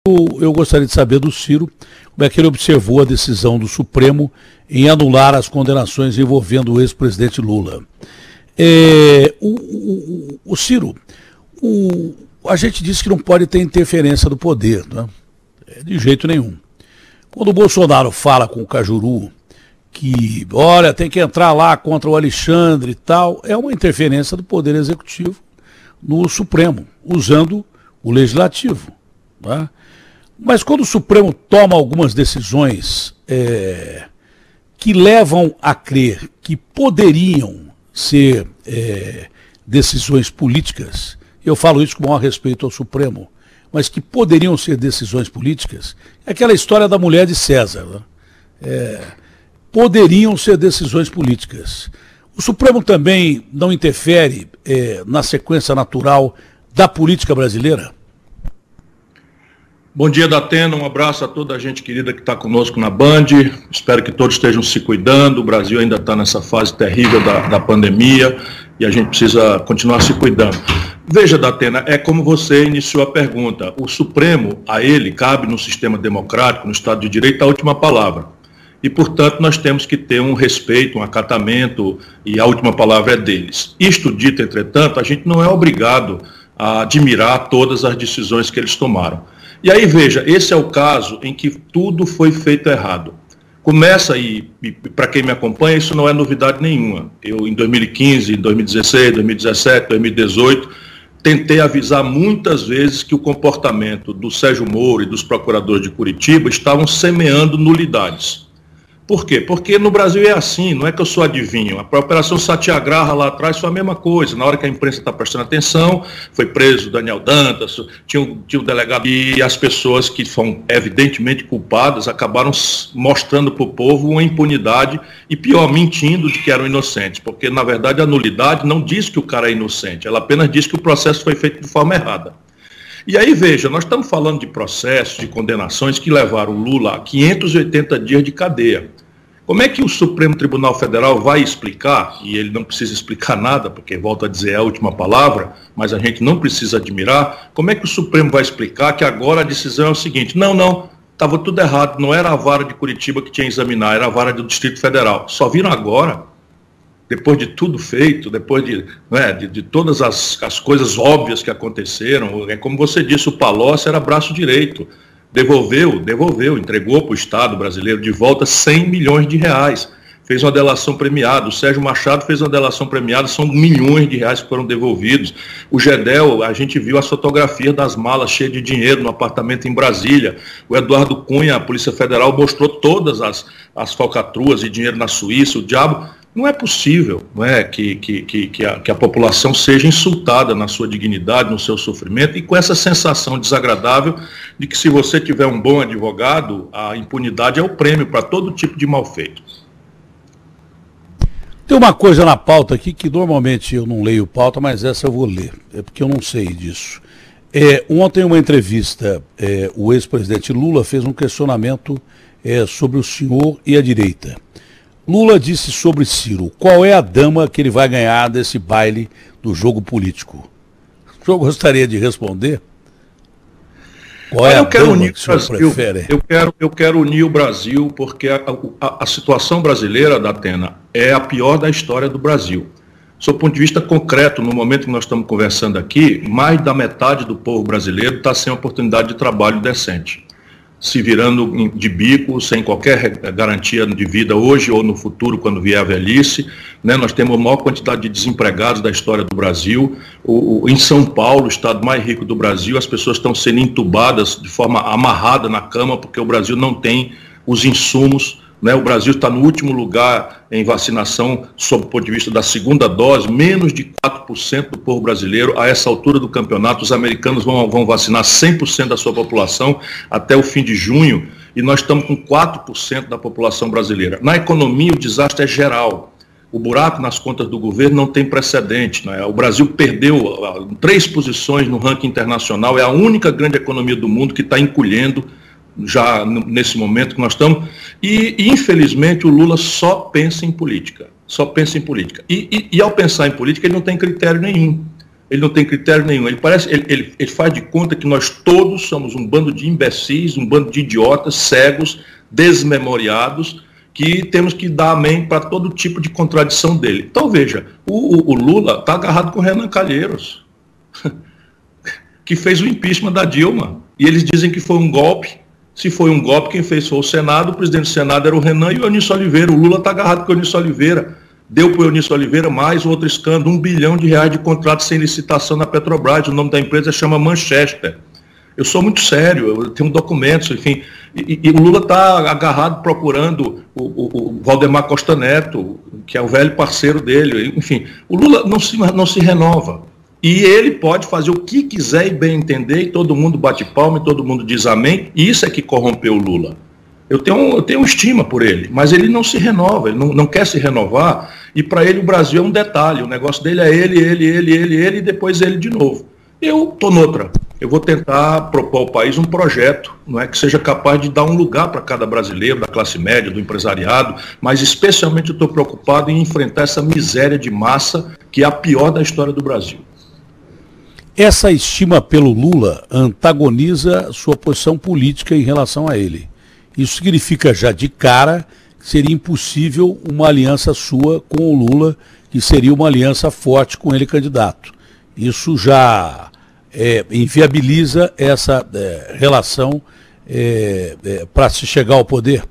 Eu gostaria de saber do Ciro como é que ele observou a decisão do Supremo em anular as condenações envolvendo o ex-presidente Lula. O Ciro, a gente disse que não pode ter interferência do poder, né? De jeito nenhum. Quando o Bolsonaro fala com o Cajuru que, olha, tem que entrar lá contra o Alexandre e tal, é uma interferência do Poder Executivo no Supremo, usando o Legislativo, né? Mas quando o Supremo toma algumas decisões que levam a crer que poderiam ser decisões políticas, eu falo isso com o maior respeito ao Supremo, mas que poderiam ser decisões políticas, é aquela história da mulher de César, né? Poderiam ser decisões políticas. O Supremo também não interfere na sequência natural da política brasileira? Bom dia, Datena, um abraço a toda a gente querida que está conosco na Band, espero que todos estejam se cuidando, o Brasil ainda está nessa fase terrível da pandemia e a gente precisa continuar se cuidando. Veja, Datena, é como você iniciou a pergunta, o Supremo, a ele, cabe no sistema democrático, no Estado de Direito, a última palavra. E, portanto, nós temos que ter um respeito, um acatamento, e a última palavra é deles. Isto dito, entretanto, a gente não é obrigado a admirar todas as decisões que eles tomaram. E aí, veja, esse é o caso em que tudo foi feito errado. Começa aí, para quem me acompanha, isso não é novidade nenhuma. Eu, em 2015, 2016, 2017, 2018, tentei avisar muitas vezes que o comportamento do Sérgio Moro e dos procuradores de Curitiba estavam semeando nulidades. Por quê? Porque no Brasil é assim, não é que eu sou adivinho. A Operação Satyagraha lá atrás foi a mesma coisa. Na hora que a imprensa está prestando atenção, foi preso Daniel Dantas, tinha o delegado, e as pessoas que são evidentemente culpadas acabaram mostrando para o povo uma impunidade e, pior, mentindo de que eram inocentes. Porque, na verdade, a nulidade não diz que o cara é inocente, ela apenas diz que o processo foi feito de forma errada. E aí, veja, nós estamos falando de processos, de condenações que levaram o Lula a 580 dias de cadeia. Como é que o Supremo Tribunal Federal vai explicar, e ele não precisa explicar nada, porque, volto a dizer, é a última palavra, mas a gente não precisa admirar, como é que o Supremo vai explicar que agora a decisão é o seguinte, não, estava tudo errado, não era a vara de Curitiba que tinha que examinar, era a vara do Distrito Federal. Só viram agora, depois de tudo feito, depois de todas as coisas óbvias que aconteceram, é como você disse, o Palocci era braço direito, devolveu, entregou para o Estado brasileiro de volta 100 milhões de reais, fez uma delação premiada, o Sérgio Machado fez uma delação premiada, são milhões de reais que foram devolvidos, o Gedel, a gente viu as fotografias das malas cheias de dinheiro no apartamento em Brasília, o Eduardo Cunha, a Polícia Federal mostrou todas as falcatruas e dinheiro na Suíça, o diabo. Não é possível, não é, que a população seja insultada na sua dignidade, no seu sofrimento, e com essa sensação desagradável de que se você tiver um bom advogado, a impunidade é o prêmio para todo tipo de malfeito. Tem uma coisa na pauta aqui que normalmente eu não leio pauta, mas essa eu vou ler, é porque eu não sei disso. Ontem, em uma entrevista, o ex-presidente Lula fez um questionamento sobre o senhor e a direita. Lula disse sobre Ciro, qual é a dama que ele vai ganhar desse baile do jogo político? O senhor gostaria de responder? Qual é a dama que o senhor prefere? Eu quero unir o Brasil, porque a situação brasileira, Datena, é a pior da história do Brasil. Do ponto de vista concreto, no momento que nós estamos conversando aqui, mais da metade do povo brasileiro está sem oportunidade de trabalho decente, se virando de bico, sem qualquer garantia de vida hoje ou no futuro, quando vier a velhice, né? Nós temos a maior quantidade de desempregados da história do Brasil. Em São Paulo, o estado mais rico do Brasil, as pessoas estão sendo entubadas de forma amarrada na cama, porque o Brasil não tem os insumos, né? O Brasil está no último lugar em vacinação, sob o ponto de vista da segunda dose, menos de 4% do povo brasileiro. A essa altura do campeonato, os americanos vão vacinar 100% da sua população até o fim de junho, e nós estamos com 4% da população brasileira. Na economia, o desastre é geral. O buraco nas contas do governo não tem precedente, né? O Brasil perdeu 3 posições no ranking internacional, é a única grande economia do mundo que está encolhendo, já nesse momento que nós estamos, e infelizmente o Lula só pensa em política, E ao pensar em política ele não tem critério nenhum. ele não tem critério nenhum. Ele faz de conta que nós todos somos um bando de imbecis, um bando de idiotas, cegos, desmemoriados, que temos que dar amém para todo tipo de contradição dele. Então, veja, o Lula está agarrado com o Renan Calheiros, que fez o impeachment da Dilma. E eles dizem que foi um golpe. Se foi um golpe, quem fez foi o Senado, o presidente do Senado era o Renan e o Eunício Oliveira. O Lula está agarrado com o Eunício Oliveira. Deu para o Eunício Oliveira mais outro escândalo, R$1 bilhão de contrato sem licitação na Petrobras. O nome da empresa chama Manchester. Eu sou muito sério, eu tenho documentos, enfim. E o Lula está agarrado procurando o Valdemar Costa Neto, que é o velho parceiro dele. Enfim, o Lula não se renova. E ele pode fazer o que quiser e bem entender, e todo mundo bate palma, e todo mundo diz amém, e isso é que corrompeu o Lula. Eu tenho estima por ele, mas ele não se renova, ele não quer se renovar, e para ele o Brasil é um detalhe, o negócio dele é ele, e depois ele de novo. Eu estou noutra. Eu vou tentar propor ao país um projeto, não é, que seja capaz de dar um lugar para cada brasileiro, da classe média, do empresariado, mas especialmente eu estou preocupado em enfrentar essa miséria de massa, que é a pior da história do Brasil. Essa estima pelo Lula antagoniza sua posição política em relação a ele. Isso significa já de cara que seria impossível uma aliança sua com o Lula, que seria uma aliança forte com ele candidato. Isso já inviabiliza essa relação para se chegar ao poder?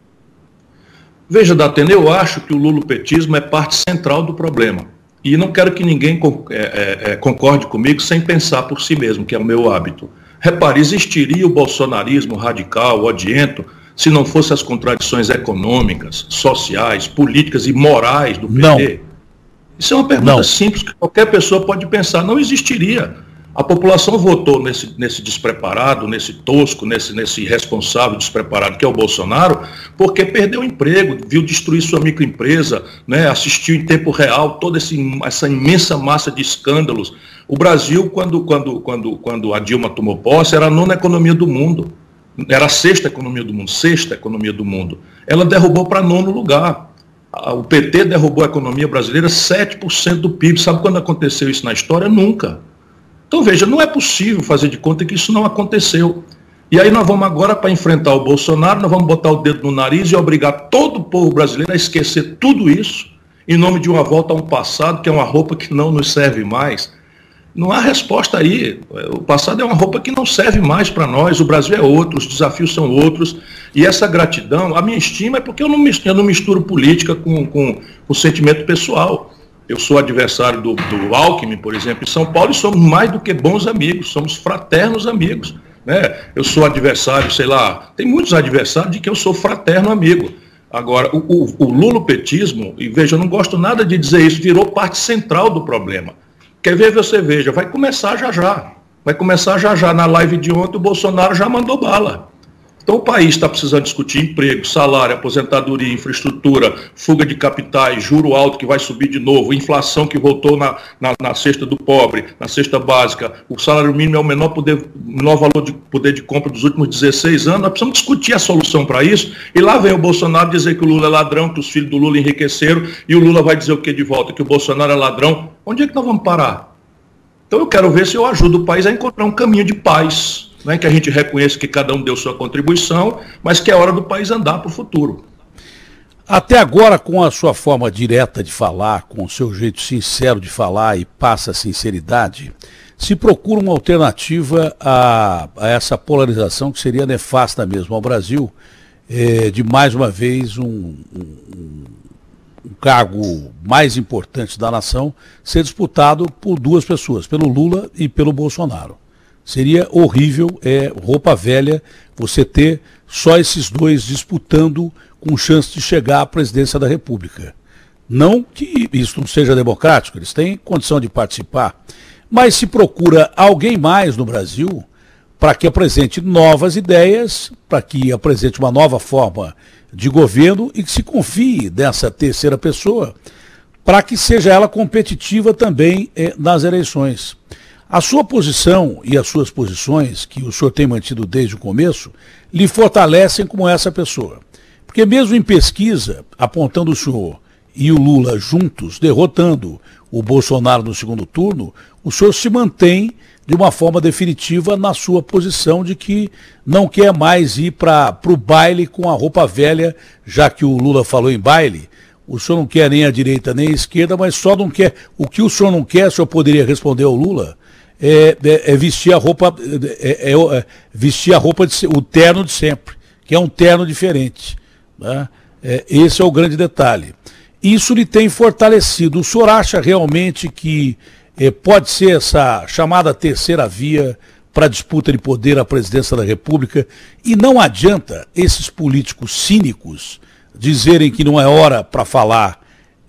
Veja, Datena, eu acho que o lulopetismo é parte central do problema. E não quero que ninguém concorde comigo sem pensar por si mesmo, que é o meu hábito. Repare, existiria o bolsonarismo radical, odiento, se não fossem as contradições econômicas, sociais, políticas e morais do PT? Não. Isso é uma pergunta simples que qualquer pessoa pode pensar. Não existiria. A população votou nesse despreparado, nesse tosco, nesse irresponsável despreparado que é o Bolsonaro, porque perdeu o emprego, viu destruir sua microempresa, né, assistiu em tempo real toda essa imensa massa de escândalos. O Brasil, quando a Dilma tomou posse, era a nona economia do mundo. Era a sexta economia do mundo. Ela derrubou para nono lugar. O PT derrubou a economia brasileira 7% do PIB. Sabe quando aconteceu isso na história? Nunca. Então, veja, não é possível fazer de conta que isso não aconteceu. E aí nós vamos agora, para enfrentar o Bolsonaro, nós vamos botar o dedo no nariz e obrigar todo o povo brasileiro a esquecer tudo isso, em nome de uma volta a um passado, que é uma roupa que não nos serve mais. Não há resposta aí. O passado é uma roupa que não serve mais para nós, o Brasil é outro, os desafios são outros. E essa gratidão, a minha estima é porque eu não misturo política com o sentimento pessoal. Eu sou adversário do Alckmin, por exemplo, em São Paulo, e somos mais do que bons amigos, somos fraternos amigos. Né? Eu sou adversário, sei lá, tem muitos adversários de que eu sou fraterno amigo. Agora, o lulopetismo, e veja, eu não gosto nada de dizer isso, virou parte central do problema. Quer ver, você veja, vai começar já já. Vai começar já já. Na live de ontem, o Bolsonaro já mandou bala. Então o país está precisando discutir emprego, salário, aposentadoria, infraestrutura, fuga de capitais, juro alto que vai subir de novo, inflação que voltou na cesta do pobre, na cesta básica, o salário mínimo é o menor valor de poder de compra dos últimos 16 anos. Nós precisamos discutir a solução para isso. E lá vem o Bolsonaro dizer que o Lula é ladrão, que os filhos do Lula enriqueceram, e o Lula vai dizer o que de volta? Que o Bolsonaro é ladrão. Onde é que nós vamos parar? Então eu quero ver se eu ajudo o país a encontrar um caminho de paz. Não é que a gente reconheça que cada um deu sua contribuição, mas que é hora do país andar para o futuro. Até agora, com a sua forma direta de falar, com o seu jeito sincero de falar e passa a sinceridade, se procura uma alternativa a essa polarização que seria nefasta mesmo ao Brasil, de mais uma vez um cargo mais importante da nação ser disputado por duas pessoas, pelo Lula e pelo Bolsonaro. Seria horrível, roupa velha, você ter só esses dois disputando com chance de chegar à presidência da República. Não que isso não seja democrático, eles têm condição de participar, mas se procura alguém mais no Brasil para que apresente novas ideias, para que apresente uma nova forma de governo e que se confie nessa terceira pessoa, para que seja ela competitiva também nas eleições. A sua posição e as suas posições, que o senhor tem mantido desde o começo, lhe fortalecem como essa pessoa. Porque mesmo em pesquisa, apontando o senhor e o Lula juntos, derrotando o Bolsonaro no segundo turno, o senhor se mantém de uma forma definitiva na sua posição de que não quer mais ir para o baile com a roupa velha, já que o Lula falou em baile. O senhor não quer nem a direita nem a esquerda, mas só não quer. O que o senhor não quer, o senhor poderia responder ao Lula, é vestir a roupa, vestir a roupa, o terno de sempre, que é um terno diferente. Né? Esse é o grande detalhe. Isso lhe tem fortalecido. O senhor acha realmente que pode ser essa chamada terceira via para a disputa de poder à presidência da República? E não adianta esses políticos cínicos dizerem que não é hora para falar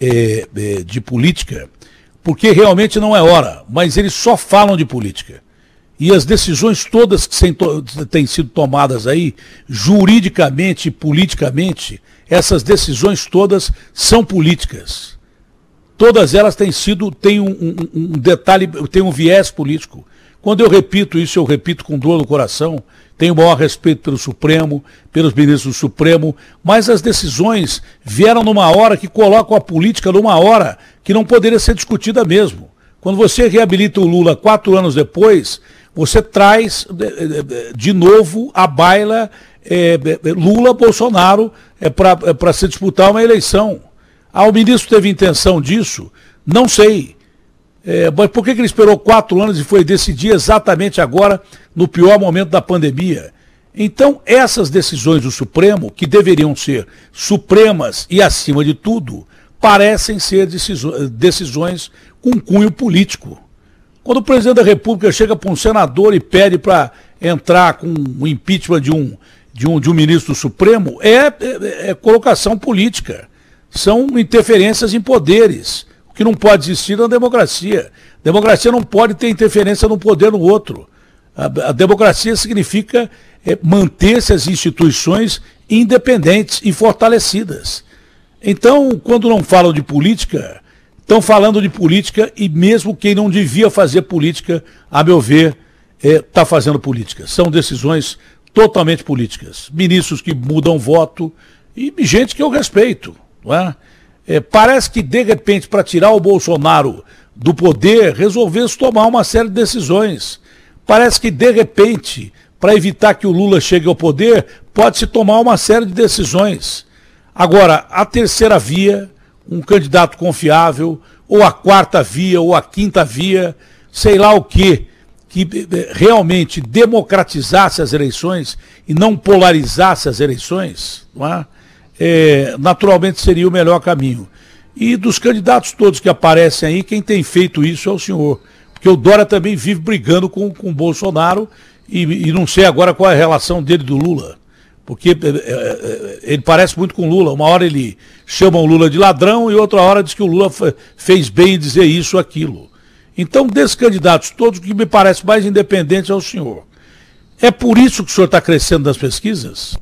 de política, porque realmente não é hora, mas eles só falam de política. E as decisões todas que têm sido tomadas aí, juridicamente e politicamente, essas decisões todas são políticas. Todas elas têm um detalhe, têm um viés político. Quando eu repito isso, eu repito com dor no coração. Tenho o maior respeito pelo Supremo, pelos ministros do Supremo, mas as decisões vieram numa hora que colocam a política numa hora que não poderia ser discutida mesmo. Quando você reabilita o Lula 4 anos depois, você traz de novo à baila Lula-Bolsonaro para se disputar uma eleição. O ministro teve intenção disso? Não sei. Mas por que ele esperou 4 anos e foi decidir exatamente agora, no pior momento da pandemia? Então, essas decisões do Supremo, que deveriam ser supremas e acima de tudo, parecem ser decisões com cunho político. Quando o presidente da República chega para um senador e pede para entrar com o impeachment de um ministro do Supremo, é colocação política. São interferências em poderes. O que não pode existir na democracia. Democracia não pode ter interferência num poder no outro. A democracia significa manter-se as instituições independentes e fortalecidas. Então, quando não falam de política, estão falando de política e mesmo quem não devia fazer política, a meu ver, está fazendo política. São decisões totalmente políticas. Ministros que mudam voto e gente que eu respeito, não é? Parece que, de repente, para tirar o Bolsonaro do poder, resolveu-se tomar uma série de decisões. Parece que, de repente, para evitar que o Lula chegue ao poder, pode-se tomar uma série de decisões. Agora, a terceira via, um candidato confiável, ou a quarta via, ou a quinta via, sei lá o quê, que realmente democratizasse as eleições e não polarizasse as eleições, não é? Naturalmente seria o melhor caminho. E dos candidatos todos que aparecem aí, quem tem feito isso é o senhor. Porque o Dória também vive brigando com o Bolsonaro e não sei agora qual é a relação dele do Lula. Porque ele parece muito com o Lula. Uma hora ele chama o Lula de ladrão e outra hora diz que o Lula fez bem em dizer isso ou aquilo. Então, desses candidatos todos, o que me parece mais independente é o senhor. É por isso que o senhor está crescendo nas pesquisas?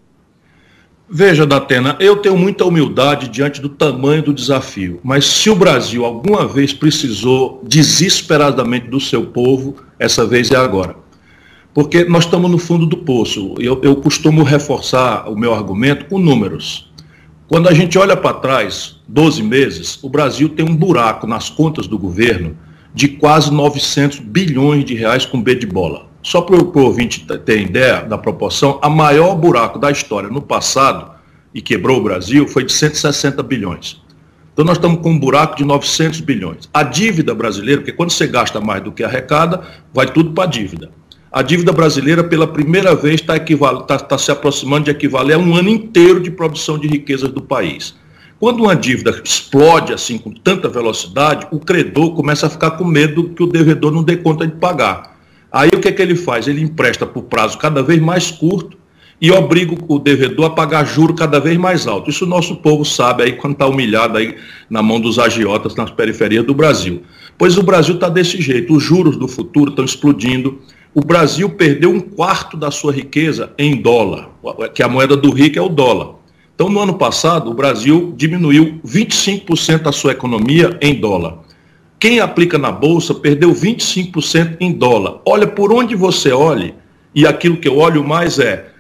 Veja, Datena, eu tenho muita humildade diante do tamanho do desafio, mas se o Brasil alguma vez precisou desesperadamente do seu povo, essa vez é agora. Porque nós estamos no fundo do poço. Eu costumo reforçar o meu argumento com números. Quando a gente olha para trás, 12 meses, o Brasil tem um buraco nas contas do governo de quase 900 bilhões de reais com B de bola. Só para o ouvinte ter ideia da proporção, a maior buraco da história no passado, e quebrou o Brasil, foi de 160 bilhões. Então nós estamos com um buraco de 900 bilhões. A dívida brasileira, porque quando você gasta mais do que arrecada, vai tudo para a dívida. A dívida brasileira, pela primeira vez, está se aproximando de equivaler a um ano inteiro de produção de riquezas do país. Quando uma dívida explode assim com tanta velocidade, o credor começa a ficar com medo que o devedor não dê conta de pagar. Aí o que é que ele faz? Ele empresta por prazo cada vez mais curto e obriga o devedor a pagar juro cada vez mais alto. Isso o nosso povo sabe aí quando está humilhado aí na mão dos agiotas nas periferias do Brasil. Pois o Brasil está desse jeito, os juros do futuro estão explodindo. O Brasil perdeu 1/4 da sua riqueza em dólar, que a moeda do rico é o dólar. Então no ano passado o Brasil diminuiu 25% da sua economia em dólar. Quem aplica na Bolsa perdeu 25% em dólar. Olha, por onde você olhe, e aquilo que eu olho mais é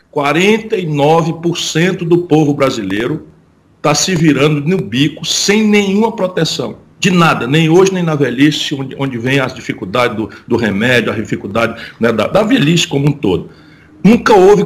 49% do povo brasileiro está se virando no bico sem nenhuma proteção. De nada, nem hoje nem na velhice, onde vem as dificuldades do remédio, a dificuldade, né, da velhice como um todo. Nunca houve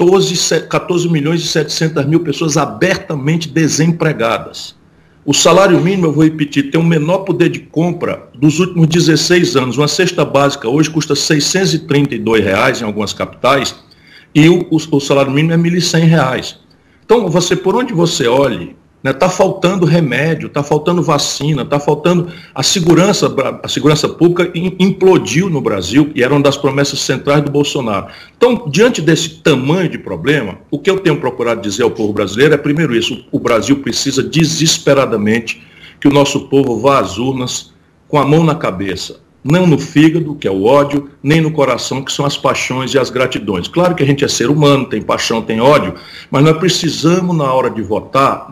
14 milhões e 700 mil pessoas abertamente desempregadas. O salário mínimo, eu vou repetir, tem o menor poder de compra dos últimos 16 anos. Uma cesta básica hoje custa R$ 632 em algumas capitais e o salário mínimo é R$ 1.100. Então, por onde você olhe, está faltando remédio, está faltando vacina, está faltando a segurança pública implodiu no Brasil e era uma das promessas centrais do Bolsonaro. Então, diante desse tamanho de problema, o que eu tenho procurado dizer ao povo brasileiro é, primeiro isso, o Brasil precisa desesperadamente que o nosso povo vá às urnas com a mão na cabeça, não no fígado, que é o ódio, nem no coração, que são as paixões e as gratidões. Claro que a gente é ser humano, tem paixão, tem ódio, mas nós precisamos, na hora de votar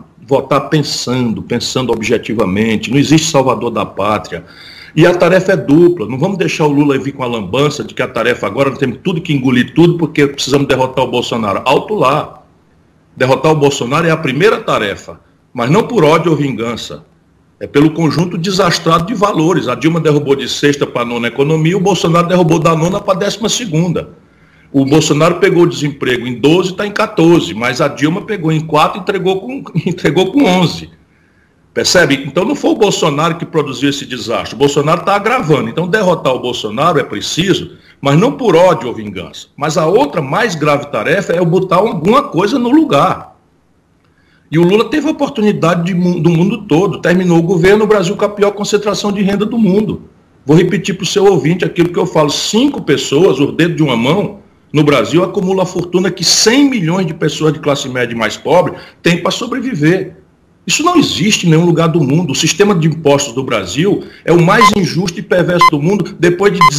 pensando objetivamente. Não existe salvador da pátria. E a tarefa é dupla. Não vamos deixar o Lula vir com a lambança de que a tarefa agora nós temos tudo que engolir tudo porque precisamos derrotar o Bolsonaro. Alto lá. Derrotar o Bolsonaro é a primeira tarefa, mas não por ódio ou vingança. É pelo conjunto desastrado de valores. A Dilma derrubou de 6ª para 9ª economia, o Bolsonaro derrubou da 9ª para 12ª. O Bolsonaro pegou o desemprego em 12, está em 14, mas a Dilma pegou em 4 e entregou com 11. Percebe? Então não foi o Bolsonaro que produziu esse desastre, o Bolsonaro está agravando. Então derrotar o Bolsonaro é preciso, mas não por ódio ou vingança. Mas a outra mais grave tarefa é botar alguma coisa no lugar. E o Lula teve a oportunidade do mundo todo, terminou o governo, o Brasil com a pior concentração de renda do mundo. Vou repetir para o seu ouvinte aquilo que eu falo, 5 pessoas, o dedo de uma mão, no Brasil acumula a fortuna que 100 milhões de pessoas de classe média e mais pobre têm para sobreviver. Isso não existe em nenhum lugar do mundo. O sistema de impostos do Brasil é o mais injusto e perverso do mundo depois de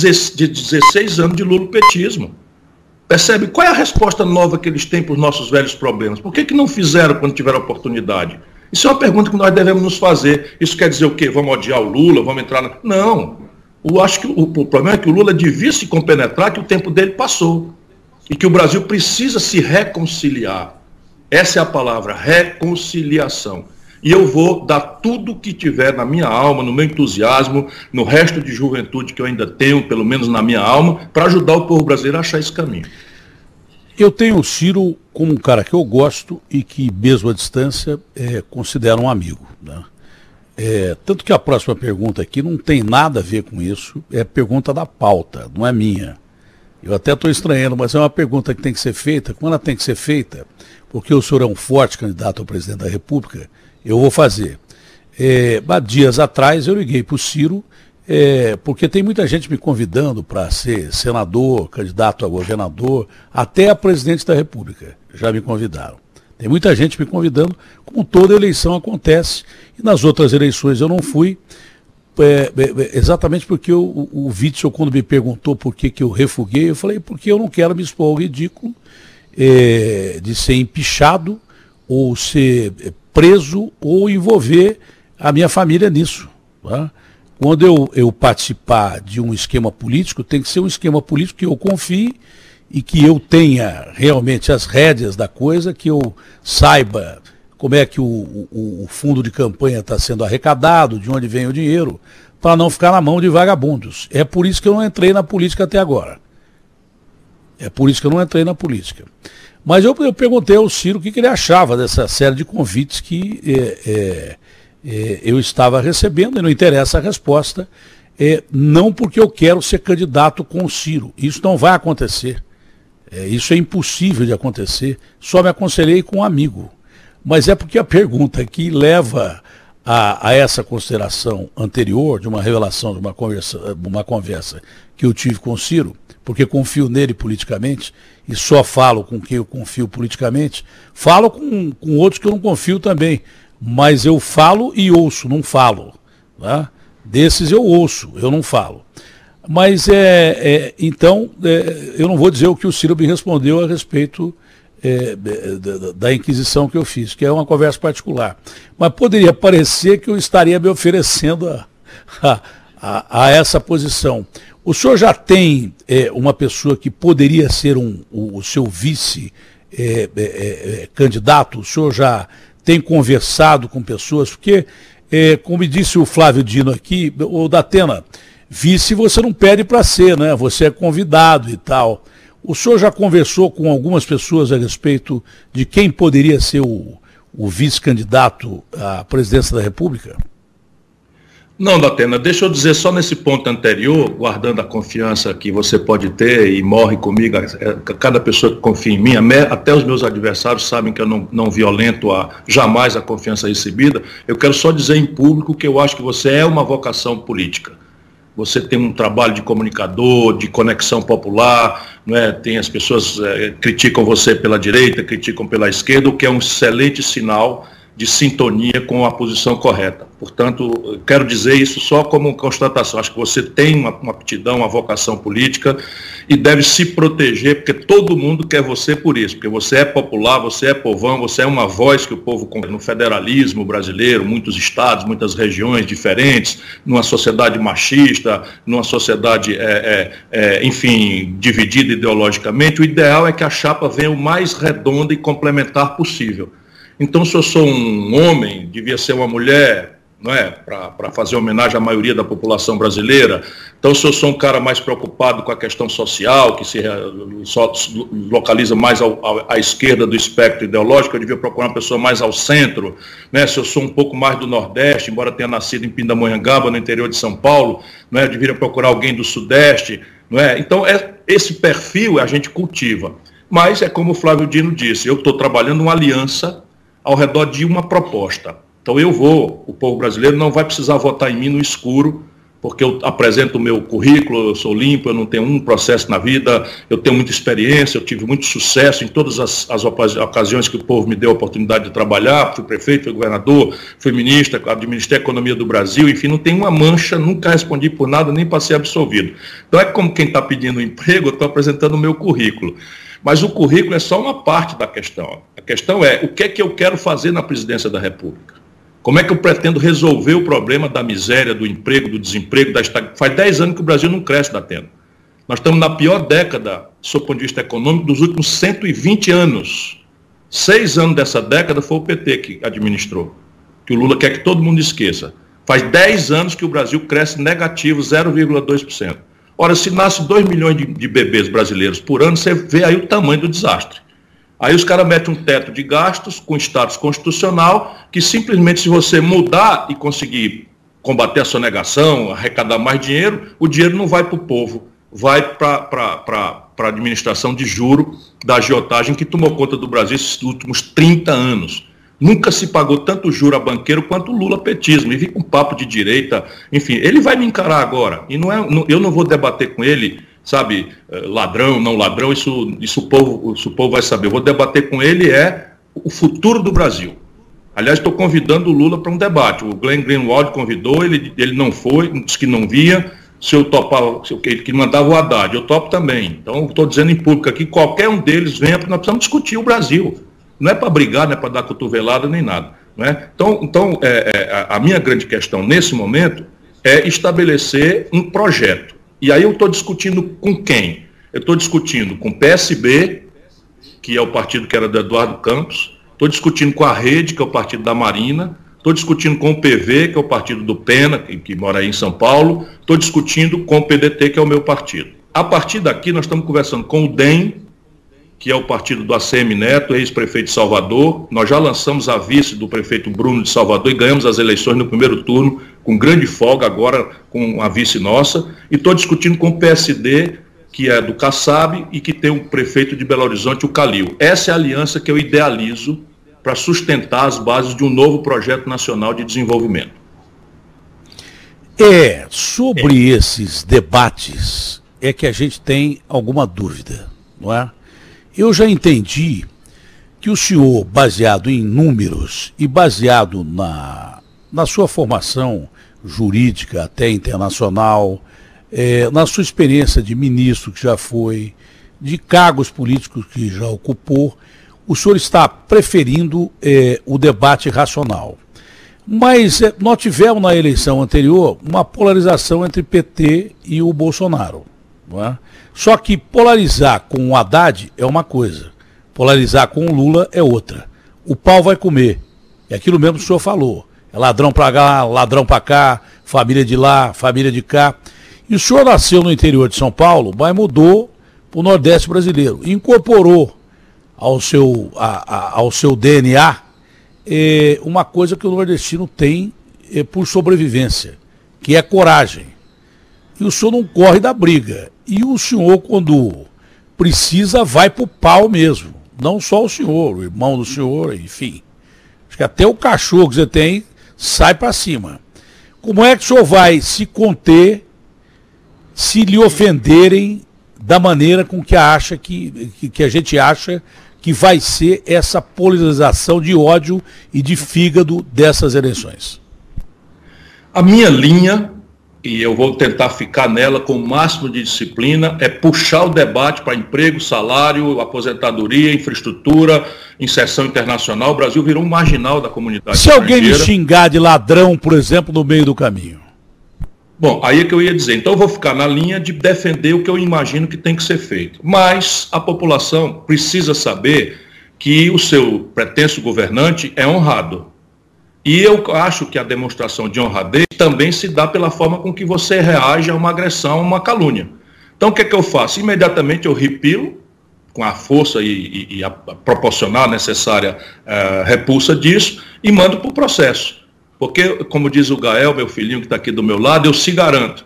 16 anos de lulopetismo. Percebe? Qual é a resposta nova que eles têm para os nossos velhos problemas? Por que não fizeram quando tiveram a oportunidade? Isso é uma pergunta que nós devemos nos fazer. Isso quer dizer o quê? Vamos odiar o Lula? Vamos entrar na... Não. Eu acho que o problema é que o Lula devia se compenetrar que o tempo dele passou. E que o Brasil precisa se reconciliar. Essa é a palavra, reconciliação. E eu vou dar tudo que tiver na minha alma, no meu entusiasmo, no resto de juventude que eu ainda tenho, pelo menos na minha alma, para ajudar o povo brasileiro a achar esse caminho. Eu tenho o Ciro como um cara que eu gosto e que, mesmo à distância, considero um amigo, né? Tanto que a próxima pergunta aqui não tem nada a ver com isso, é pergunta da pauta, não é minha. Eu até estou estranhando, mas é uma pergunta que tem que ser feita. Quando ela tem que ser feita, porque o senhor é um forte candidato ao presidente da República, eu vou fazer. Dias atrás eu liguei para o Ciro, porque tem muita gente me convidando para ser senador, candidato a governador, até a presidente da República. Já me convidaram. Tem muita gente me convidando, como toda eleição acontece. E nas outras eleições eu não fui. Exatamente porque o Witzel, quando me perguntou por que eu refuguei, eu falei, porque eu não quero me expor ao ridículo de ser empichado ou ser preso ou envolver a minha família nisso. Tá? Quando eu participar de um esquema político, tem que ser um esquema político que eu confie e que eu tenha realmente as rédeas da coisa, que eu saiba como é que o fundo de campanha está sendo arrecadado, de onde vem o dinheiro, para não ficar na mão de vagabundos. É por isso que eu não entrei na política até agora. É por isso que eu não entrei na política. Mas eu perguntei ao Ciro o que ele achava dessa série de convites que eu estava recebendo, e não interessa a resposta, não porque eu quero ser candidato com o Ciro. Isso não vai acontecer. Isso é impossível de acontecer. Só me aconselhei com um amigo. Mas é porque a pergunta aqui leva a essa consideração anterior, de uma revelação, de uma conversa que eu tive com o Ciro, porque confio nele politicamente, e só falo com quem eu confio politicamente, falo com outros que eu não confio também, mas eu falo e ouço, não falo. Tá? Desses eu ouço, eu não falo. Mas, então, eu não vou dizer o que o Ciro me respondeu a respeito da inquisição que eu fiz, que é uma conversa particular. Mas poderia parecer que eu estaria me oferecendo a essa posição. O senhor já tem uma pessoa que poderia ser o seu vice candidato? O senhor já tem conversado com pessoas? Porque como disse o Flávio Dino aqui, o Datena, vice você não pede para ser, né? Você é convidado e tal. O senhor já conversou com algumas pessoas a respeito de quem poderia ser o vice-candidato à presidência da República? Não, Datena, deixa eu dizer só nesse ponto anterior, guardando a confiança que você pode ter e morre comigo, cada pessoa que confia em mim, até os meus adversários sabem que eu não violento jamais a confiança recebida. Eu quero só dizer em público que eu acho que você é uma vocação política. Você tem um trabalho de comunicador, de conexão popular, não é? Tem as pessoas criticam você pela direita, criticam pela esquerda, o que é um excelente sinal de sintonia com a posição correta. Portanto, quero dizer isso só como constatação. Acho que você tem uma aptidão, uma vocação política e deve se proteger, porque todo mundo quer você por isso, porque você é popular, você é povão, você é uma voz que o povo no federalismo brasileiro, muitos estados, muitas regiões diferentes, numa sociedade machista, numa sociedade, enfim, dividida ideologicamente. O ideal é que a chapa venha o mais redonda e complementar possível. Então, se eu sou um homem, devia ser uma mulher, não é? Para fazer homenagem à maioria da população brasileira. Então, se eu sou um cara mais preocupado com a questão social, que se localiza mais à esquerda do espectro ideológico, eu devia procurar uma pessoa mais ao centro, né? Se eu sou um pouco mais do Nordeste, embora tenha nascido em Pindamonhangaba, no interior de São Paulo, não é? Eu deveria procurar alguém do Sudeste, não é? Então, esse perfil a gente cultiva. Mas é como o Flávio Dino disse, eu estou trabalhando uma aliança ao redor de uma proposta. Então o povo brasileiro não vai precisar votar em mim no escuro, porque eu apresento o meu currículo, eu sou limpo, eu não tenho um processo na vida, eu tenho muita experiência, eu tive muito sucesso em todas as ocasiões que o povo me deu a oportunidade de trabalhar, fui prefeito, fui governador, fui ministro, administrei a economia do Brasil, enfim, não tem uma mancha, nunca respondi por nada, nem para ser absolvido. Então é como quem está pedindo um emprego, eu estou apresentando o meu currículo. Mas o currículo é só uma parte da questão. A questão é, o que é que eu quero fazer na presidência da República? Como é que eu pretendo resolver o problema da miséria, do emprego, do desemprego, da estagnação? Faz 10 anos que o Brasil não cresce, Datena. Nós estamos na pior década, do ponto de vista econômico, dos últimos 120 anos. 6 anos dessa década foi o PT que administrou, que o Lula quer que todo mundo esqueça. Faz 10 anos que o Brasil cresce negativo, 0,2%. Ora, se nasce 2 milhões de bebês brasileiros por ano, você vê aí o tamanho do desastre. Aí os caras metem um teto de gastos com status constitucional, que simplesmente se você mudar e conseguir combater a sonegação, arrecadar mais dinheiro, o dinheiro não vai para o povo, vai para a administração de juro da agiotagem que tomou conta do Brasil esses últimos 30 anos. Nunca se pagou tanto juro a banqueiro quanto o Lula petismo. E vi com papo de direita, enfim, ele vai me encarar agora. E eu não vou debater com ele, sabe, ladrão, não ladrão, isso o povo vai saber. Eu vou debater com ele o futuro do Brasil. Aliás, estou convidando o Lula para um debate. O Glenn Greenwald convidou, ele não foi, disse que não vinha. Se eu topava, que mandava o Haddad, eu topo também. Então, estou dizendo em público aqui, qualquer um deles venha, porque nós precisamos discutir o Brasil. Não é para brigar, não é para dar cotovelada nem nada. Não é? Então a minha grande questão nesse momento é estabelecer um projeto. E aí eu estou discutindo com quem? Eu estou discutindo com o PSB, que é o partido que era do Eduardo Campos, estou discutindo com a Rede, que é o partido da Marina, estou discutindo com o PV, que é o partido do Pena, que mora aí em São Paulo, estou discutindo com o PDT, que é o meu partido. A partir daqui nós estamos conversando com o DEM, que é o partido do ACM Neto, ex-prefeito de Salvador. Nós já lançamos a vice do prefeito Bruno de Salvador e ganhamos as eleições no primeiro turno, com grande folga, agora com a vice nossa. E estou discutindo com o PSD, que é do Kassab e que tem o prefeito de Belo Horizonte, o Calil. Essa é a aliança que eu idealizo para sustentar as bases de um novo projeto nacional de desenvolvimento. Sobre esses debates é que a gente tem alguma dúvida, não é? Eu já entendi que o senhor, baseado em números e baseado na sua formação jurídica, até internacional, na sua experiência de ministro que já foi, de cargos políticos que já ocupou, o senhor está preferindo o debate racional. Mas nós tivemos na eleição anterior uma polarização entre PT e o Bolsonaro. Não é? Só que polarizar com o Haddad é uma coisa, polarizar com o Lula é outra. O pau vai comer. É aquilo mesmo que o senhor falou. É ladrão para lá, ladrão para cá, família de lá, família de cá. E o senhor nasceu no interior de São Paulo, mas mudou para o Nordeste brasileiro. Incorporou ao seu DNA uma coisa que o nordestino tem por sobrevivência, que é coragem. E o senhor não corre da briga. E o senhor, quando precisa, vai pro pau mesmo. Não só o senhor, o irmão do senhor, enfim. Acho que até o cachorro que você tem sai para cima. Como é que o senhor vai se conter se lhe ofenderem da maneira com que a gente acha que vai ser essa polarização de ódio e de fígado dessas eleições? A minha linha, e eu vou tentar ficar nela com o máximo de disciplina, é puxar o debate para emprego, salário, aposentadoria, infraestrutura, inserção internacional. O Brasil virou um marginal da comunidade estrangeira. Se alguém me xingar de ladrão, por exemplo, no meio do caminho? Bom, aí é que eu ia dizer. Então eu vou ficar na linha de defender o que eu imagino que tem que ser feito. Mas a população precisa saber que o seu pretenso governante é honrado. E eu acho que a demonstração de honradez também se dá pela forma com que você reage a uma agressão, a uma calúnia. Então o que é que eu faço? Imediatamente eu repilo, com a força e a proporcional necessária repulsa disso, e mando para o processo. Porque, como diz o Gael, meu filhinho que está aqui do meu lado, eu se garanto.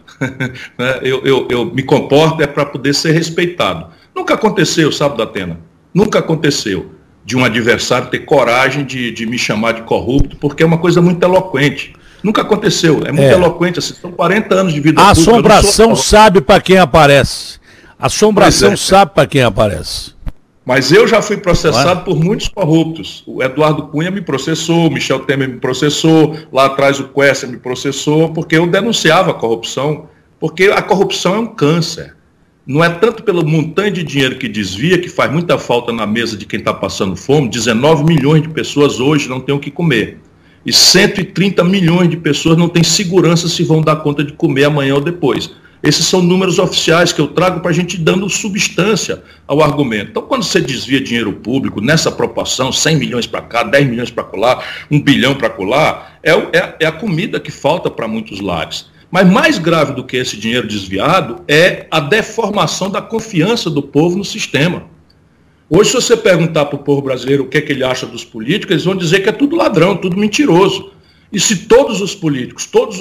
eu me comporto para poder ser respeitado. Nunca aconteceu, sabe, Datena? Nunca aconteceu de um adversário ter coragem de me chamar de corrupto, porque é uma coisa muito eloquente. Nunca aconteceu, é muito eloquente. Assim, são 40 anos de vida pública. A assombração sabe para quem aparece. A assombração sabe para quem aparece. Mas eu já fui processado por muitos corruptos. O Eduardo Cunha me processou, o Michel Temer me processou, lá atrás o Quércia me processou, porque eu denunciava a corrupção, porque a corrupção é um câncer. Não é tanto pelo montante de dinheiro que desvia, que faz muita falta na mesa de quem está passando fome. 19 milhões de pessoas hoje não têm o que comer. E 130 milhões de pessoas não têm segurança se vão dar conta de comer amanhã ou depois. Esses são números oficiais que eu trago para a gente dando substância ao argumento. Então, quando você desvia dinheiro público nessa proporção, 100 milhões para cá, 10 milhões para colar, 1 bilhão para colar, é a comida que falta para muitos lares. Mas mais grave do que esse dinheiro desviado é a deformação da confiança do povo no sistema. Hoje, se você perguntar para o povo brasileiro o que é que ele acha dos políticos, eles vão dizer que é tudo ladrão, tudo mentiroso. E se todos os políticos, todos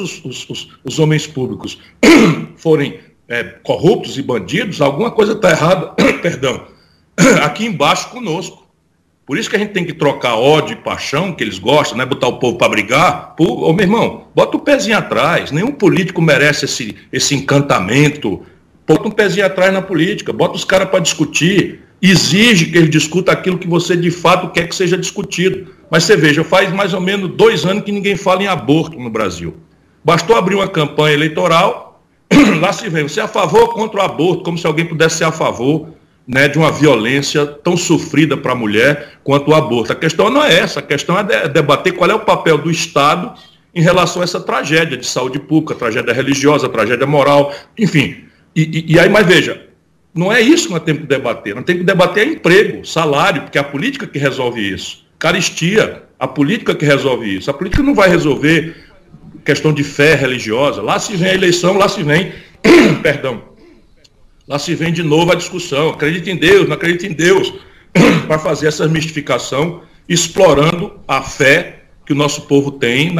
os homens públicos forem corruptos e bandidos, alguma coisa está errada, perdão, aqui embaixo conosco. Por isso que a gente tem que trocar ódio e paixão, que eles gostam, né? Botar o povo para brigar. Ô, meu irmão, bota o pezinho atrás. Nenhum político merece esse encantamento. Bota um pezinho atrás na política, bota os caras para discutir. Exige que eles discutam aquilo que você de fato quer que seja discutido. Mas você veja, faz mais ou menos 2 anos que ninguém fala em aborto no Brasil. Bastou abrir uma campanha eleitoral, lá se vem, você é a favor ou contra o aborto, como se alguém pudesse ser a favor, né, de uma violência tão sofrida para a mulher quanto o aborto. A questão não é essa, a questão é debater qual é o papel do Estado em relação a essa tragédia de saúde pública, tragédia religiosa, tragédia moral, enfim. E aí, mas veja, não é isso que nós temos que debater. Nós temos que debater emprego, salário, porque é a política que resolve isso. Caristia, a política que resolve isso. A política não vai resolver questão de fé religiosa. Lá se vem a eleição, lá se vem, perdão, lá se vem de novo a discussão. Acredita em Deus, não acredita em Deus, para fazer essa mistificação, explorando a fé que o nosso povo tem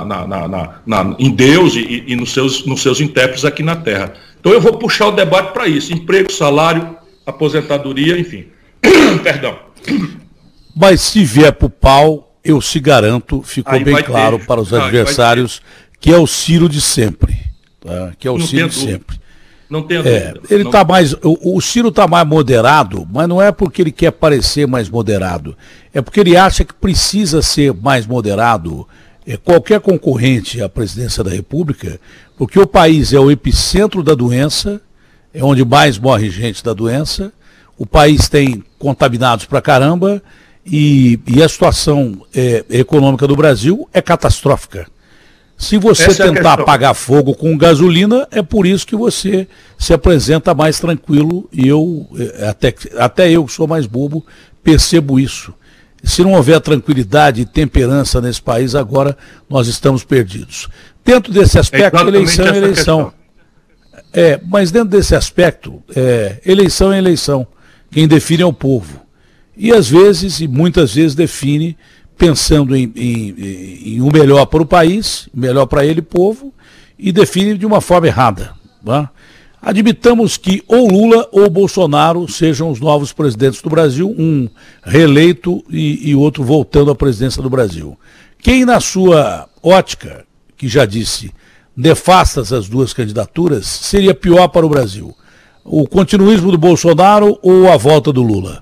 em Deus e nos seus intérpretes aqui na Terra. Então eu vou puxar o debate para isso, emprego, salário, aposentadoria, enfim. Perdão. Mas se vier para o pau, eu se garanto, ficou aí bem claro para os adversários, que é o Ciro de sempre. Tá? Que é o não Ciro de sempre. Não tenha dúvida. Ele tá mais, o Ciro está mais moderado, mas não é porque ele quer parecer mais moderado. É porque ele acha que precisa ser mais moderado qualquer concorrente à presidência da República, porque o país é o epicentro da doença, é onde mais morre gente da doença, o país tem contaminados pra caramba e a situação econômica do Brasil é catastrófica. Se você tentar apagar fogo com gasolina, é por isso que você se apresenta mais tranquilo, e até eu que sou mais bobo, percebo isso. Se não houver tranquilidade e temperança nesse país, agora nós estamos perdidos. Dentro desse aspecto, eleição é eleição. Mas dentro desse aspecto, eleição é eleição. Quem define é o povo. E às vezes, e muitas vezes, define pensando em o melhor para o país, melhor para ele, povo, e define de uma forma errada. Tá? Admitamos que ou Lula ou Bolsonaro sejam os novos presidentes do Brasil, um reeleito e outro voltando à presidência do Brasil. Quem, na sua ótica, que já disse, nefastas as duas candidaturas, seria pior para o Brasil? O continuismo do Bolsonaro ou a volta do Lula?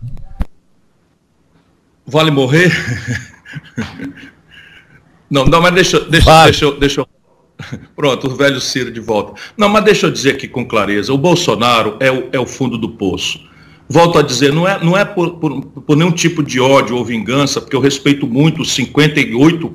Vale morrer? Não, mas deixa eu... Pronto, o velho Ciro de volta. Não, mas deixa eu dizer aqui com clareza, o Bolsonaro é o fundo do poço. Volto a dizer, não é por nenhum tipo de ódio ou vingança, porque eu respeito muito os 58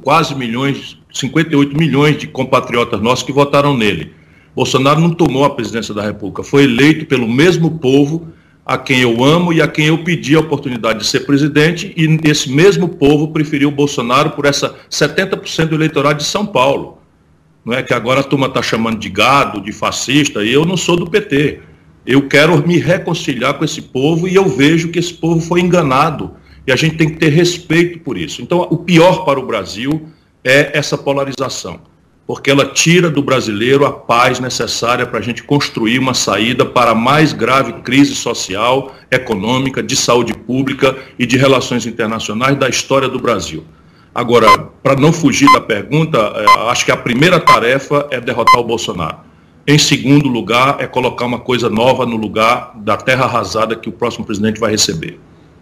milhões de compatriotas nossos que votaram nele. Bolsonaro não tomou a presidência da República, foi eleito pelo mesmo povo a quem eu amo e a quem eu pedi a oportunidade de ser presidente, e esse mesmo povo preferiu o Bolsonaro por essa 70% do eleitorado de São Paulo. Não é que agora a turma está chamando de gado, de fascista, e eu não sou do PT. Eu quero me reconciliar com esse povo e eu vejo que esse povo foi enganado e a gente tem que ter respeito por isso. Então, o pior para o Brasil é essa polarização, porque ela tira do brasileiro a paz necessária para a gente construir uma saída para a mais grave crise social, econômica, de saúde pública e de relações internacionais da história do Brasil. Agora, para não fugir da pergunta, acho que a primeira tarefa é derrotar o Bolsonaro. Em segundo lugar, é colocar uma coisa nova no lugar da terra arrasada que o próximo presidente vai receber.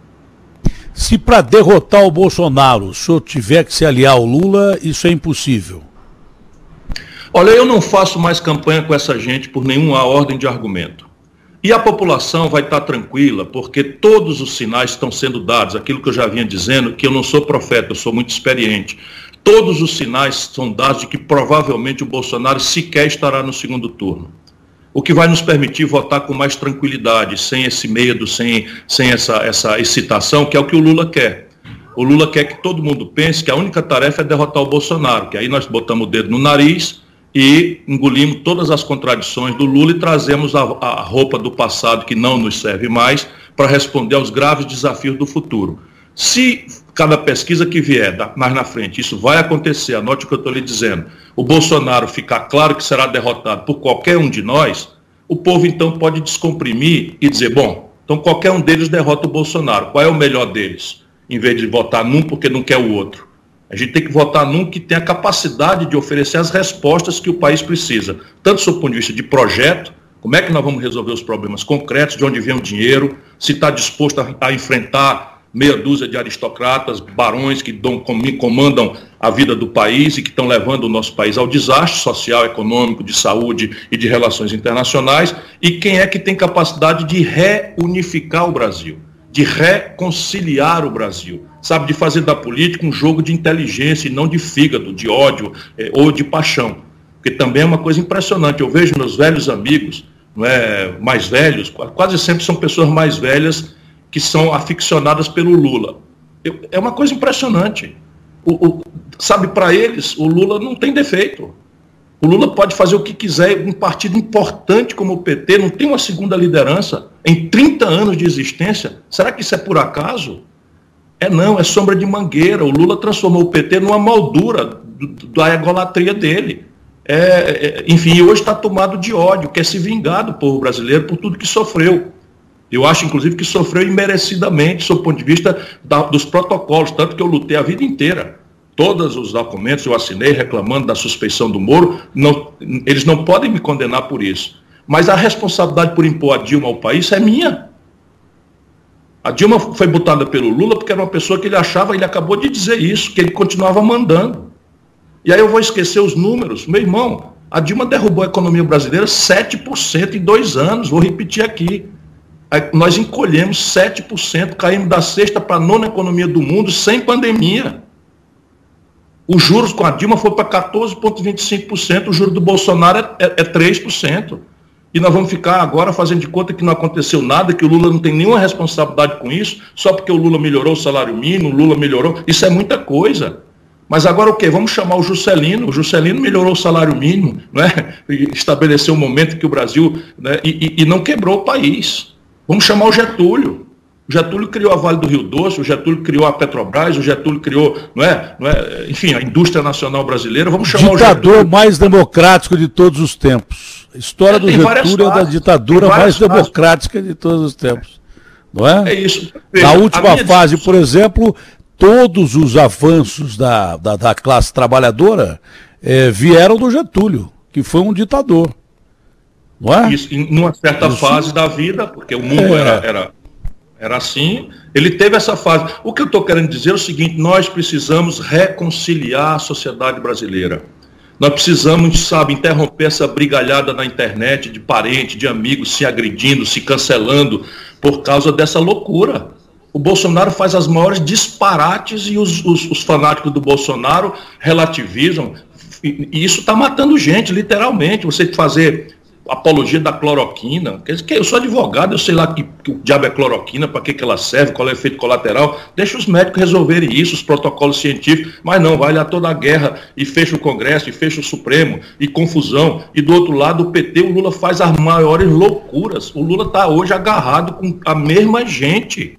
Se para derrotar o Bolsonaro, o senhor tiver que se aliar ao Lula, isso é impossível? Olha, eu não faço mais campanha com essa gente por nenhuma ordem de argumento. E a população vai estar tranquila, porque todos os sinais estão sendo dados, aquilo que eu já vinha dizendo, que eu não sou profeta, eu sou muito experiente. Todos os sinais são dados de que provavelmente o Bolsonaro sequer estará no segundo turno. O que vai nos permitir votar com mais tranquilidade, sem esse medo, sem essa excitação, que é o que o Lula quer. O Lula quer que todo mundo pense que a única tarefa é derrotar o Bolsonaro, que aí nós botamos o dedo no nariz e engolimos todas as contradições do Lula e trazemos a roupa do passado que não nos serve mais para responder aos graves desafios do futuro. Se cada pesquisa que vier mais na frente, isso vai acontecer, anote o que eu estou lhe dizendo, o Bolsonaro ficar claro que será derrotado por qualquer um de nós, o povo então pode descomprimir e dizer, bom, então qualquer um deles derrota o Bolsonaro, qual é o melhor deles? Em vez de votar num porque não quer o outro. A gente tem que votar num que tenha a capacidade de oferecer as respostas que o país precisa, tanto do ponto de vista de projeto, como é que nós vamos resolver os problemas concretos, de onde vem o dinheiro, se está disposto a enfrentar meia dúzia de aristocratas, barões que comandam a vida do país e que estão levando o nosso país ao desastre social, econômico, de saúde e de relações internacionais, e quem é que tem capacidade de reunificar o Brasil, de reconciliar o Brasil, sabe, de fazer da política um jogo de inteligência e não de fígado, de ódio ou de paixão, porque também é uma coisa impressionante. Eu vejo meus velhos amigos, mais velhos, quase sempre são pessoas mais velhas que são aficionadas pelo Lula. É uma coisa impressionante. Sabe, para eles, o Lula não tem defeito. O Lula pode fazer o que quiser, um partido importante como o PT não tem uma segunda liderança em 30 anos de existência. Será que isso é por acaso? Não, é sombra de mangueira. O Lula transformou o PT numa moldura da egolatria dele. Enfim, hoje está tomado de ódio, quer se vingar do povo brasileiro por tudo que sofreu. Eu acho, inclusive, que sofreu imerecidamente, sob o ponto de vista dos protocolos, tanto que eu lutei a vida inteira. Todos os documentos eu assinei reclamando da suspeição do Moro, eles não podem me condenar por isso. Mas a responsabilidade por impor a Dilma ao país é minha. A Dilma foi botada pelo Lula porque era uma pessoa que ele achava, ele acabou de dizer isso, que ele continuava mandando. E aí eu vou esquecer os números. Meu irmão, a Dilma derrubou a economia brasileira 7% em 2 anos, vou repetir aqui. Nós encolhemos 7%, caímos da 6ª para a 9ª economia do mundo sem pandemia. Os juros com a Dilma foi para 14,25%, o juro do Bolsonaro é 3%. E nós vamos ficar agora fazendo de conta que não aconteceu nada, que o Lula não tem nenhuma responsabilidade com isso, só porque o Lula melhorou o salário mínimo, o Lula melhorou. Isso é muita coisa. Mas agora o quê? Vamos chamar o Juscelino. O Juscelino melhorou o salário mínimo, não é? Estabeleceu um momento que o Brasil, né, e não quebrou o país. Vamos chamar o Getúlio. O Getúlio criou a Vale do Rio Doce, o Getúlio criou a Petrobras, o Getúlio criou, enfim, a indústria nacional brasileira. Vamos chamar o ditador mais democrático de todos os tempos. A história do Getúlio é da ditadura mais democrática de todos os tempos. Não é? É isso. Na última fase, por exemplo, todos os avanços da classe trabalhadora vieram do Getúlio, que foi um ditador. Não é? Isso, em uma certa fase da vida, porque o mundo era assim, ele teve essa fase. O que eu estou querendo dizer é o seguinte: nós precisamos reconciliar a sociedade brasileira. Nós precisamos, sabe, interromper essa brigalhada na internet de parentes, de amigos se agredindo, se cancelando por causa dessa loucura. O Bolsonaro faz as maiores disparates e os fanáticos do Bolsonaro relativizam. E isso está matando gente, literalmente. Você fazer apologia da cloroquina, eu sou advogado, eu sei lá que o diabo é cloroquina, para que ela serve, qual é o efeito colateral, deixa os médicos resolverem isso, os protocolos científicos, mas não, vai lá toda a guerra e fecha o Congresso, e fecha o Supremo, e confusão, e do outro lado o PT, o Lula faz as maiores loucuras, o Lula está hoje agarrado com a mesma gente,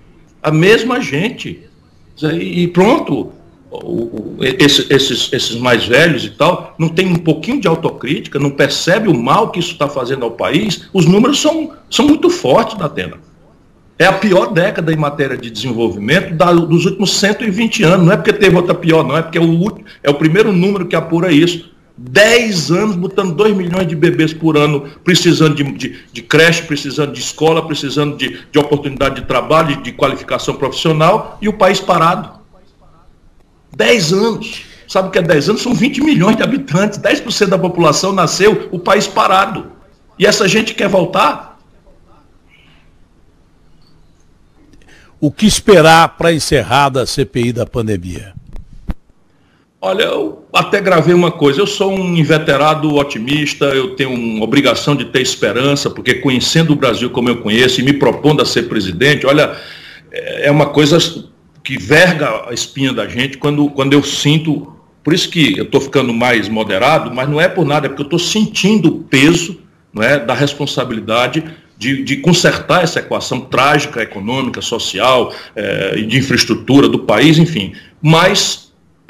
e pronto. Esses mais velhos e tal, não tem um pouquinho de autocrítica, não percebe o mal que isso está fazendo ao país. Os números são muito fortes, Datena. É a pior década em matéria de desenvolvimento dos últimos 120 anos. Não é porque teve outra pior, não, é porque é o primeiro número que apura isso. 10 anos botando 2 milhões de bebês por ano, precisando de creche, precisando de escola, precisando de oportunidade de trabalho, de qualificação profissional, e o país parado. 10 anos. Sabe o que é 10 anos? São 20 milhões de habitantes. 10% da população nasceu, o país parado. E essa gente quer voltar? O que esperar para encerrar da CPI da pandemia? Olha, eu até gravei uma coisa. Eu sou um inveterado otimista, eu tenho uma obrigação de ter esperança, porque conhecendo o Brasil como eu conheço e me propondo a ser presidente, olha, é uma coisa que verga a espinha da gente quando eu sinto, por isso que eu estou ficando mais moderado, mas não é por nada, é porque eu estou sentindo o peso, não é, da responsabilidade de consertar essa equação trágica, econômica, social, e de infraestrutura do país, enfim. Mas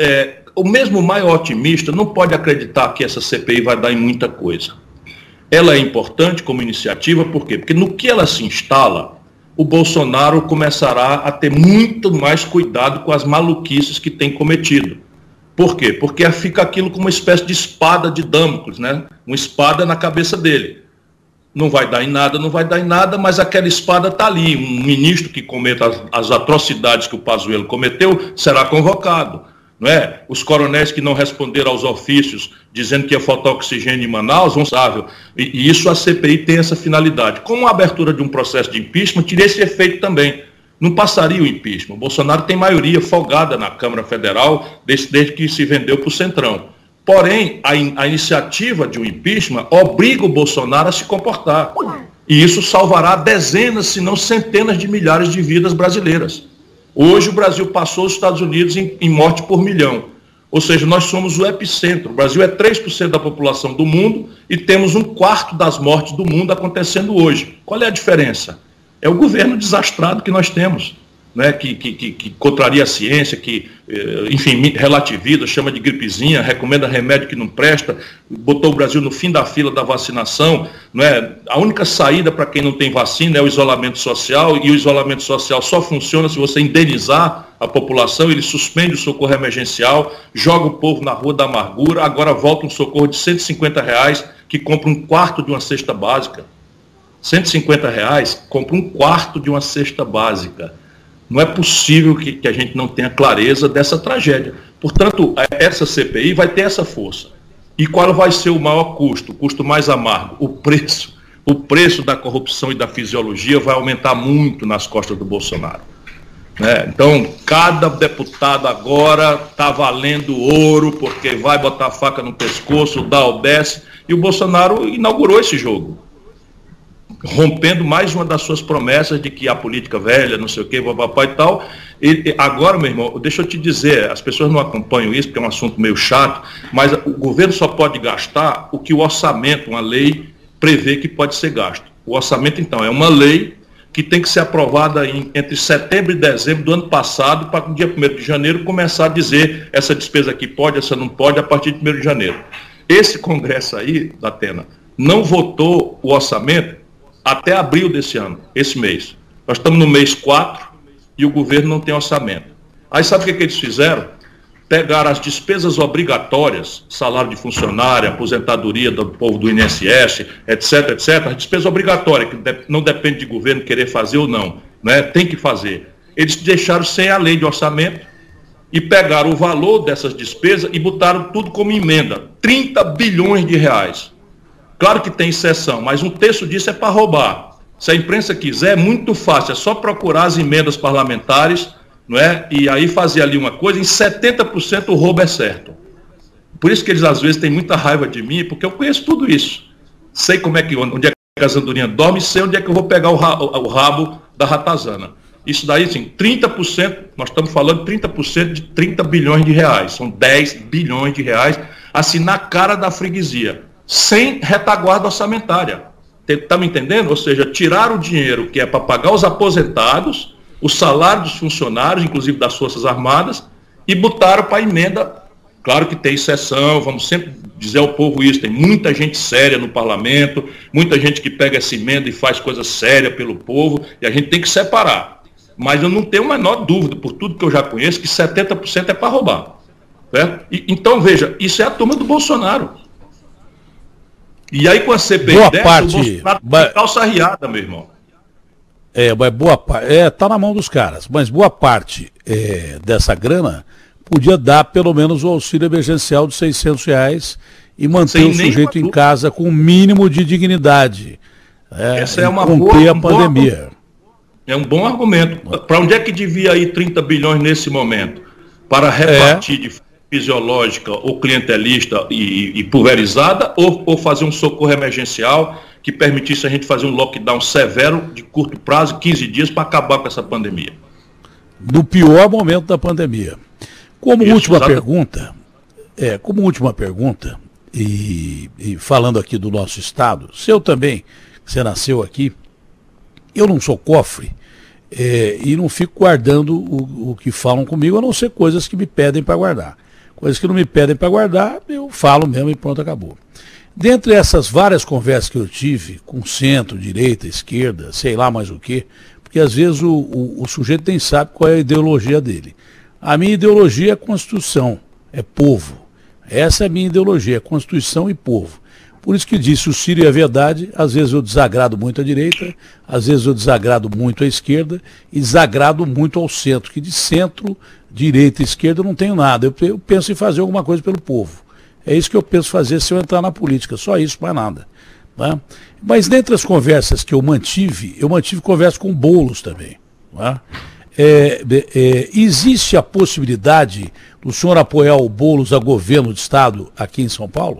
o mesmo maior otimista não pode acreditar que essa CPI vai dar em muita coisa. Ela é importante como iniciativa, por quê? Porque no que ela se instala, o Bolsonaro começará a ter muito mais cuidado com as maluquices que tem cometido. Por quê? Porque fica aquilo como uma espécie de espada de Damocles, né? Uma espada na cabeça dele. Não vai dar em nada, mas aquela espada está ali. Um ministro que cometa as atrocidades que o Pazuello cometeu será convocado. Não é? Os coronéis que não responderam aos ofícios dizendo que ia faltar oxigênio em Manaus, vão saber. E isso a CPI tem essa finalidade. Como a abertura de um processo de impeachment, teria esse efeito também. Não passaria o impeachment. O Bolsonaro tem maioria folgada na Câmara Federal desde que se vendeu para o Centrão. Porém, a iniciativa de um impeachment obriga o Bolsonaro a se comportar. E isso salvará dezenas, se não centenas de milhares de vidas brasileiras. Hoje o Brasil passou os Estados Unidos em morte por milhão. Ou seja, nós somos o epicentro. O Brasil é 3% da população do mundo e temos 1/4 das mortes do mundo acontecendo hoje. Qual é a diferença? É o governo desastrado que nós temos, né? Que contraria a ciência, que, enfim, relativiza, chama de gripezinha, recomenda remédio que não presta, botou o Brasil no fim da fila da vacinação. Não é? A única saída para quem não tem vacina é o isolamento social, e o isolamento social só funciona se você indenizar a população. Ele suspende o socorro emergencial, joga o povo na rua da amargura, agora volta um socorro de R$150 que compra 1/4 de uma cesta básica. R$150 compra 1/4 de uma cesta básica. Não é possível que a gente não tenha clareza dessa tragédia. Portanto, essa CPI vai ter essa força. E qual vai ser o maior custo, o custo mais amargo? O preço. O preço da corrupção e da fisiologia vai aumentar muito nas costas do Bolsonaro. Né? Então, cada deputado agora está valendo ouro, porque vai botar a faca no pescoço, dá o desce, e o Bolsonaro inaugurou esse jogo. rompendo mais uma das suas promessas de que a política velha, não sei o quê, papapá e tal. Agora, meu irmão, deixa eu te dizer, as pessoas não acompanham isso, porque é um assunto meio chato, mas o governo só pode gastar o que o orçamento, uma lei, prevê que pode ser gasto. O orçamento, então, é uma lei que tem que ser aprovada entre setembro e dezembro do ano passado, para no dia 1º de janeiro começar a dizer essa despesa aqui pode, essa não pode, a partir de 1º de janeiro. Esse Congresso aí, Datena, não votou o orçamento até abril desse ano, esse mês. Nós estamos no mês 4 e o governo não tem orçamento. Aí sabe o que eles fizeram? Pegaram as despesas obrigatórias, salário de funcionário, aposentadoria do povo do INSS, etc., etc., as despesas obrigatórias, que não depende de governo querer fazer ou não, né? Tem que fazer. Eles deixaram sem a lei de orçamento e pegaram o valor dessas despesas e botaram tudo como emenda, 30 bilhões de reais. Claro que tem exceção, mas um terço disso é para roubar. Se a imprensa quiser, é muito fácil, é só procurar as emendas parlamentares, não é? E aí fazer ali uma coisa, em 70% o roubo é certo. Por isso que eles às vezes têm muita raiva de mim, porque eu conheço tudo isso. Sei como é que, onde é que as andorinhas dormem, sei onde é que eu vou pegar o rabo da ratazana. Isso daí, sim, 30%, nós estamos falando 30% de 30 bilhões de reais, são 10 bilhões de reais, assim, na cara da freguesia, sem retaguarda orçamentária. Está me entendendo? Ou seja, tirar o dinheiro que é para pagar os aposentados, o salário dos funcionários, inclusive das Forças Armadas, e botaram para emenda. Claro que tem exceção, vamos sempre dizer ao povo isso, tem muita gente séria no parlamento, muita gente que pega essa emenda e faz coisa séria pelo povo, e a gente tem que separar. Mas eu não tenho a menor dúvida, por tudo que eu já conheço, que 70% é para roubar. Certo? Então, veja, isso é a turma do Bolsonaro. E aí com a CPI dessa, o Bolsonaro tem calça arriada, meu irmão. Mas boa parte, tá na mão dos caras, mas boa parte dessa grana podia dar pelo menos o auxílio emergencial de R$600 e manter o sujeito em casa com o mínimo de dignidade. Essa é uma boa, a pandemia. É um bom argumento. Para onde é que devia ir 30 bilhões nesse momento? Para repartir de forma fisiológica ou clientelista e pulverizada, ou fazer um socorro emergencial que permitisse a gente fazer um lockdown severo de curto prazo, 15 dias, para acabar com essa pandemia. No pior momento da pandemia. Como última pergunta, e falando aqui do nosso estado, seu também, você nasceu aqui, eu não sou cofre, e não fico guardando o que falam comigo, a não ser coisas que me pedem para guardar. Coisas que não me pedem para guardar, eu falo mesmo e pronto, acabou. Dentre essas várias conversas que eu tive com centro, direita, esquerda, sei lá mais o quê, porque às vezes o sujeito nem sabe qual é a ideologia dele. A minha ideologia é Constituição, é povo. Essa é a minha ideologia, é Constituição e povo. Por isso que disse o Ciro e a verdade, às vezes eu desagrado muito a direita, às vezes eu desagrado muito a esquerda e desagrado muito ao centro, que de centro, direita e esquerda eu não tenho nada. Eu penso em fazer alguma coisa pelo povo. É isso que eu penso fazer se eu entrar na política, só isso, mais nada. Tá? Mas dentre as conversas que eu mantive conversa com o Boulos também. Tá? Existe a possibilidade do senhor apoiar o Boulos a governo do estado aqui em São Paulo?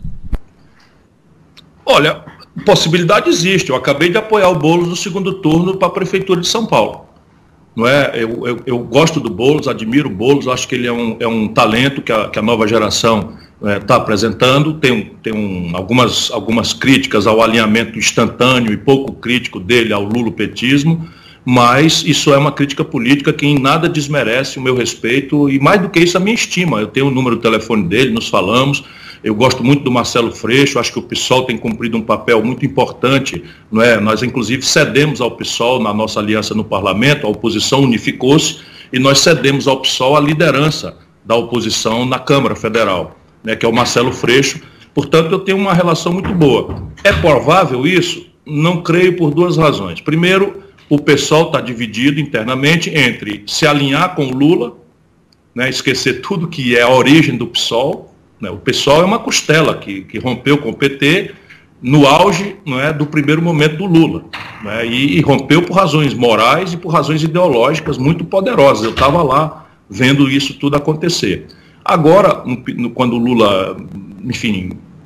Olha, possibilidade existe. Eu acabei de apoiar o Boulos no segundo turno para a Prefeitura de São Paulo. Não é? Eu gosto do Boulos, admiro o Boulos, acho que ele é um talento que a nova geração está apresentando. Tem algumas críticas ao alinhamento instantâneo e pouco crítico dele ao lulopetismo, mas isso é uma crítica política que em nada desmerece o meu respeito e, mais do que isso, a minha estima. Eu tenho o número do telefone dele, nos falamos. Eu gosto muito do Marcelo Freixo, acho que o PSOL tem cumprido um papel muito importante, não é? Nós, inclusive, cedemos ao PSOL na nossa aliança no parlamento, a oposição unificou-se e nós cedemos ao PSOL a liderança da oposição na Câmara Federal, né, que é o Marcelo Freixo. Portanto, eu tenho uma relação muito boa. É provável isso? Não creio, por duas razões. Primeiro, o PSOL está dividido internamente entre se alinhar com o Lula, né, esquecer tudo que é a origem do PSOL. O PSOL é uma costela que rompeu com o PT no auge, não é, do primeiro momento do Lula, né, e rompeu por razões morais e por razões ideológicas muito poderosas. Eu estava lá vendo isso tudo acontecer. Agora, quando o Lula, enfim,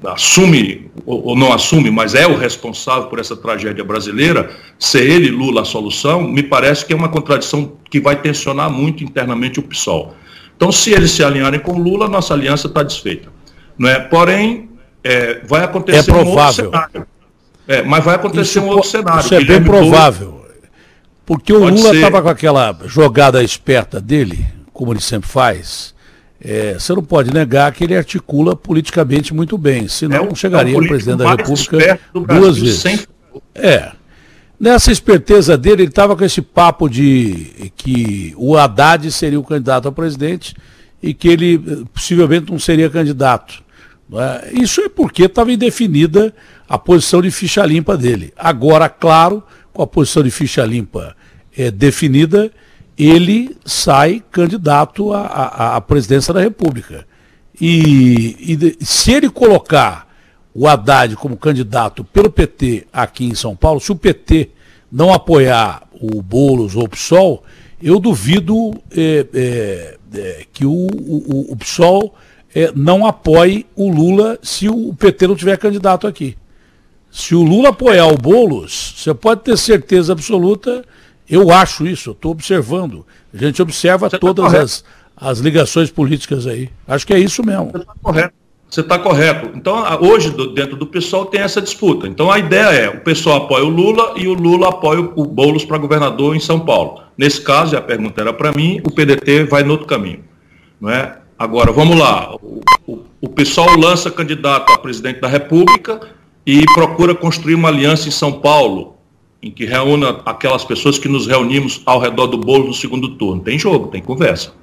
assume, ou não assume, mas é o responsável por essa tragédia brasileira, ser ele, Lula, a solução, me parece que é uma contradição que vai tensionar muito internamente o PSOL. Então, se eles se alinharem com Lula, nossa aliança está desfeita. Não é? Porém, vai acontecer um outro cenário. Mas vai acontecer um outro cenário. Isso é bem provável. Porque o Lula estava com aquela jogada esperta dele, como ele sempre faz. Você não pode negar que ele articula politicamente muito bem, senão não chegaria ao presidente da República duas vezes. Nessa esperteza dele, ele estava com esse papo de que o Haddad seria o candidato a presidente e que ele possivelmente não seria candidato. Isso é porque estava indefinida a posição de ficha limpa dele. Agora, claro, com a posição de ficha limpa definida, ele sai candidato à presidência da República. E se ele colocar o Haddad como candidato pelo PT aqui em São Paulo, se o PT não apoiar o Boulos ou o PSOL, eu duvido que o PSOL não apoie o Lula se o PT não tiver candidato aqui. Se o Lula apoiar o Boulos, você pode ter certeza absoluta, eu acho isso, eu estou observando. A gente observa todas as ligações políticas aí. Acho que é isso mesmo. Você está correto. Então, hoje, dentro do PSOL, tem essa disputa. Então, a ideia o PSOL apoia o Lula e o Lula apoia o Boulos para governador em São Paulo. Nesse caso, e a pergunta era para mim, o PDT vai no outro caminho. Não é? Agora, vamos lá. O PSOL lança candidato a presidente da República e procura construir uma aliança em São Paulo, em que reúna aquelas pessoas que nos reunimos ao redor do Boulos no segundo turno. Tem jogo, tem conversa.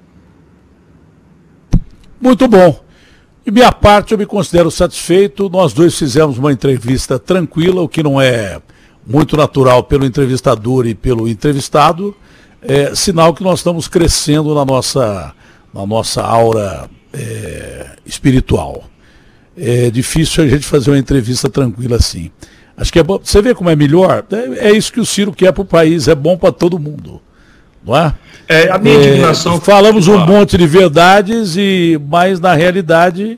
Muito bom. De minha parte, eu me considero satisfeito. Nós dois fizemos uma entrevista tranquila, o que não é muito natural pelo entrevistador e pelo entrevistado. Sinal que nós estamos crescendo na nossa aura espiritual. É difícil a gente fazer uma entrevista tranquila assim. Acho que é bom. Você vê como é melhor? É isso que o Ciro quer para o país, é bom para todo mundo. Não é? A minha indignação. Falamos um monte de verdades, mas na realidade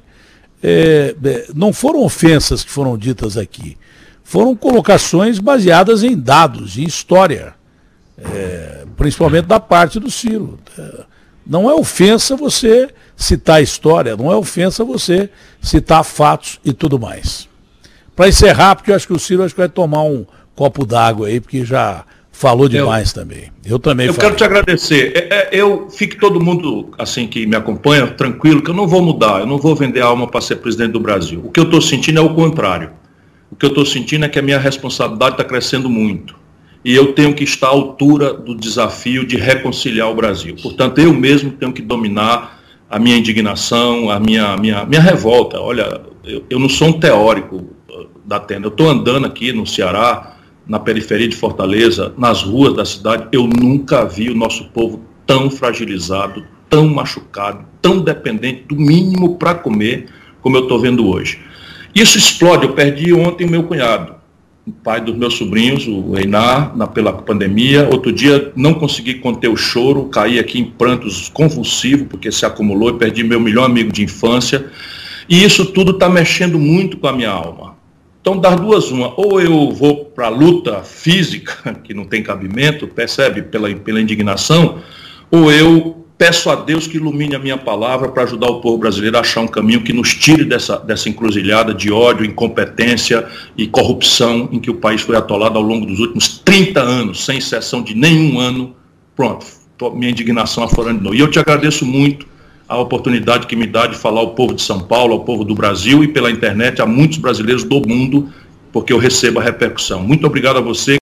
não foram ofensas que foram ditas aqui. Foram colocações baseadas em dados, em história. Principalmente da parte do Ciro. Não é ofensa você citar a história, não é ofensa você citar fatos e tudo mais. Para encerrar, porque eu acho que o Ciro vai tomar um copo d'água aí, porque já falou demais também. Eu também falei. Quero te agradecer. Fique todo mundo assim que me acompanha tranquilo, que eu não vou mudar, eu não vou vender a alma para ser presidente do Brasil. O que eu estou sentindo é o contrário. O que eu estou sentindo é que a minha responsabilidade está crescendo muito. E eu tenho que estar à altura do desafio de reconciliar o Brasil. Portanto, eu mesmo tenho que dominar a minha indignação, a minha revolta. Olha, eu não sou um teórico da tenda. Eu estou andando aqui no Ceará, na periferia de Fortaleza, nas ruas da cidade. Eu nunca vi o nosso povo tão fragilizado, tão machucado, tão dependente do mínimo para comer, como eu estou vendo hoje. Isso explode. Eu perdi ontem o meu cunhado, o pai dos meus sobrinhos, o Einar, pela pandemia. Outro dia não consegui conter o choro, caí aqui em prantos convulsivos, porque se acumulou e perdi meu melhor amigo de infância. E isso tudo está mexendo muito com a minha alma. Então, das duas, uma, ou eu vou para a luta física, que não tem cabimento, percebe, pela indignação, ou eu peço a Deus que ilumine a minha palavra para ajudar o povo brasileiro a achar um caminho que nos tire dessa encruzilhada de ódio, incompetência e corrupção em que o país foi atolado ao longo dos últimos 30 anos, sem exceção de nenhum ano. Pronto, minha indignação aflorando de novo. E eu te agradeço muito a oportunidade que me dá de falar ao povo de São Paulo, ao povo do Brasil e pela internet a muitos brasileiros do mundo, porque eu recebo a repercussão. Muito obrigado a você.